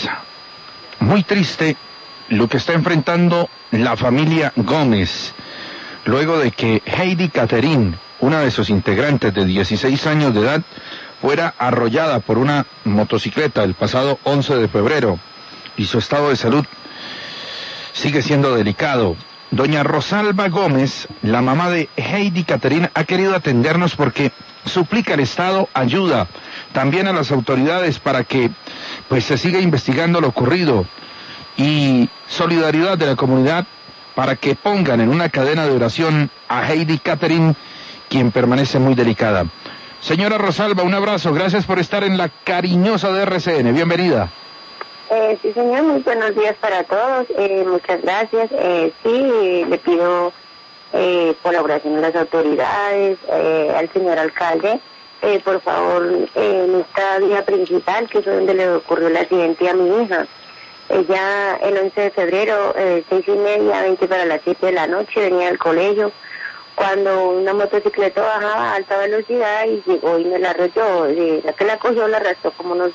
muy triste lo que está enfrentando la familia Gómez, luego de que Heidi Caterín, una de sus integrantes de 16 años de edad, fuera arrollada por una motocicleta el pasado 11 de febrero, y su estado de salud sigue siendo delicado. Doña Rosalba Gómez, la mamá de Heidi Caterín, ha querido atendernos porque suplica al Estado ayuda, también a las autoridades, para que se siga investigando lo ocurrido, y solidaridad de la comunidad para que pongan en una cadena de oración a Heidi Caterín, quien permanece muy delicada. Señora Rosalba, un abrazo, gracias por estar en la cariñosa de RCN, bienvenida. Sí, señor, muy buenos días para todos, muchas gracias. Sí, le pido colaboración a las autoridades, al señor alcalde, por favor, en esta vía principal, que es donde le ocurrió el accidente a mi hija. Ella el 11 de febrero, 6:30, 20 para las 7 de la noche, venía al colegio, cuando una motocicleta bajaba a alta velocidad y llegó y me la arrolló. La que la cogió la arrastró como unos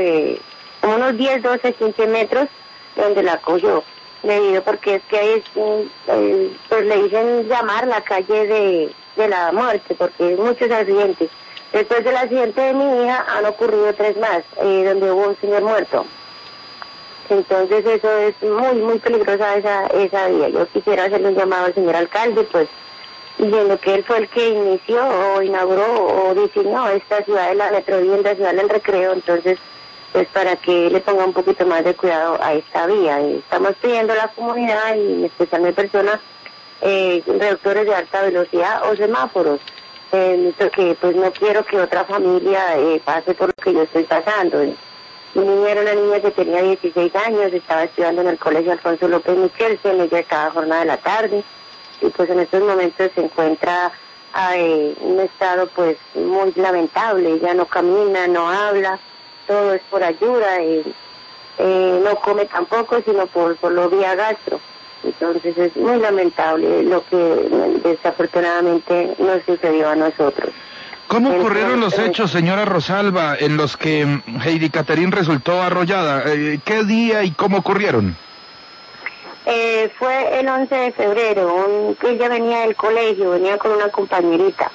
10, 12, 15 metros, donde la cogió, debido porque es que ahí pues le dicen llamar la calle de la muerte, porque hay muchos accidentes. Después del accidente de mi hija han ocurrido 3 más, donde hubo un señor muerto. Entonces eso es muy, muy peligrosa esa vía. Yo quisiera hacerle un llamado al señor alcalde, pues, diciendo que él fue el que inició o inauguró o diseñó esta ciudad de la metrovivienda, ciudad del recreo, entonces, pues para que le ponga un poquito más de cuidado a esta vía. Estamos pidiendo a la comunidad, y en especial mi persona, reductores de alta velocidad o semáforos, porque pues no quiero que otra familia pase por lo que yo estoy pasando. Mi niña era una niña que tenía 16 años, estaba estudiando en el colegio Alfonso López Michelsen, ella estaba jornada de la tarde, y pues en estos momentos se encuentra en un estado pues muy lamentable. Ella no camina, no habla, todo es por ayuda, no come tampoco, sino por lo vía gastro. Entonces es muy lamentable lo que desafortunadamente nos sucedió a nosotros. ¿Cómo ocurrieron los hechos, señora Rosalba, en los que Heidi Caterín resultó arrollada? ¿Qué día y cómo ocurrieron? Fue el 11 de febrero, ella venía del colegio, venía con una compañerita.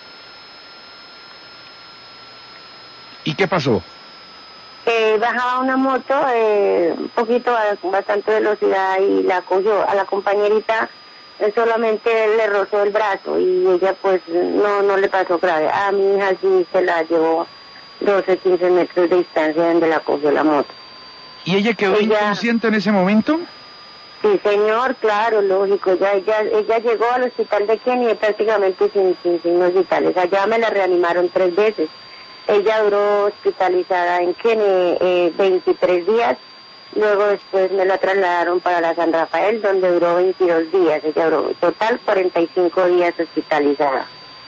¿Y qué pasó? Bajaba una moto, un poquito a bastante velocidad, y la cogió. A la compañerita solamente le rozó el brazo y ella pues no le pasó grave. A mi hija sí se la llevó 12, 15 metros de distancia donde la cogió la moto. ¿Y ella quedó inconsciente en ese momento? Sí, señor, claro, lógico. Ella llegó al hospital de Kennedy prácticamente sin signos vitales. Allá me la reanimaron 3 veces. Ella duró hospitalizada en Kennedy 23 días. Luego después me la trasladaron para la San Rafael, donde duró 22 días. Ella duró total 45 días hospitalizada.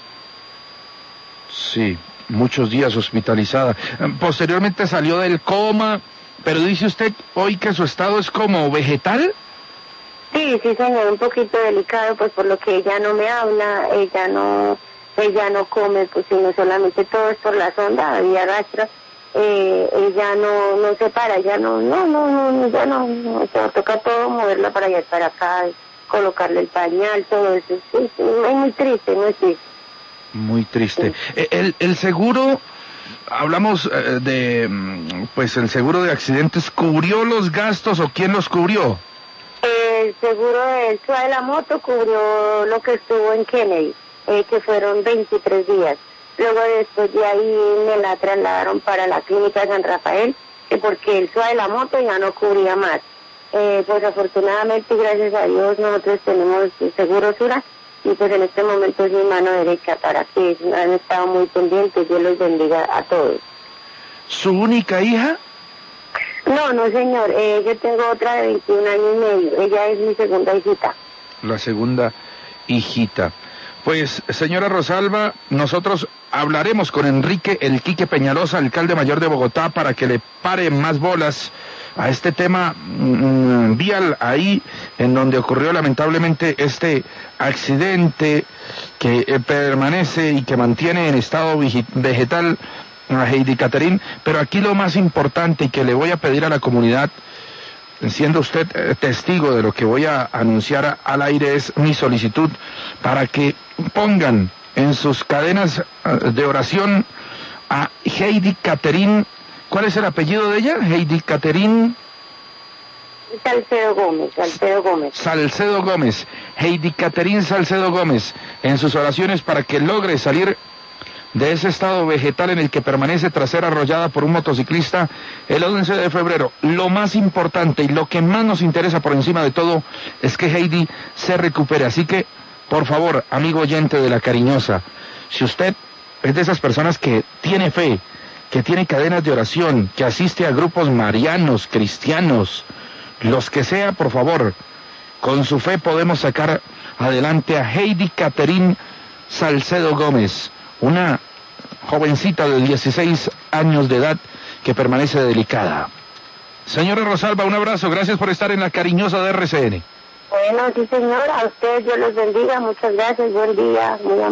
Sí, muchos días hospitalizada. Posteriormente salió del coma, pero dice usted hoy que su estado es como vegetal. Sí, señor, un poquito delicado, pues por lo que ella no me habla, ella no come, pues sino solamente todo es por la sonda, vía gastro. Ella no se para, ella no, o sea, toca todo, moverla para allá y para acá, colocarle el pañal, todo eso, sí, es muy triste, muy triste. Muy triste. Sí. El seguro, hablamos pues el seguro de accidentes, ¿cubrió los gastos o quién los cubrió? El seguro de la moto cubrió lo que estuvo en Kennedy, que fueron 23 días. Luego después de ahí me la trasladaron para la clínica San Rafael, porque el SUA de la moto ya no cubría más. Pues afortunadamente, gracias a Dios, nosotros tenemos seguro Sura, y pues en este momento es mi mano derecha para que han estado muy pendientes. Dios los bendiga a todos. ¿Su única hija? No, señor, yo tengo otra de 21 años y medio, ella es mi segunda hijita. La segunda hijita. Pues, señora Rosalba, nosotros hablaremos con Enrique El Quique Peñalosa, alcalde mayor de Bogotá, para que le pare más bolas a este tema vial ahí en donde ocurrió lamentablemente este accidente que permanece y que mantiene en estado vegetal a Heidi Caterín. Pero aquí lo más importante y que le voy a pedir a la comunidad siendo usted testigo de lo que voy a anunciar al aire, es mi solicitud para que pongan en sus cadenas de oración a Heidi Caterín. ¿Cuál es el apellido de ella? Heidi Caterín Salcedo Gómez. Salcedo Gómez. Heidi Caterín Salcedo Gómez, en sus oraciones para que logre salir de ese estado vegetal en el que permanece tras ser arrollada por un motociclista el 11 de febrero. Lo más importante y lo que más nos interesa por encima de todo es que Heidi se recupere. Así que, por favor, amigo oyente de La Cariñosa, si usted es de esas personas que tiene fe, que tiene cadenas de oración, que asiste a grupos marianos, cristianos, los que sea, por favor, con su fe podemos sacar adelante a Heidi Caterín Salcedo Gómez, una jovencita de 16 años de edad que permanece delicada. Señora Rosalba, un abrazo, gracias por estar en La Cariñosa de RCN. Bueno, sí señor, a usted Dios los bendiga, muchas gracias, buen día, muy amable.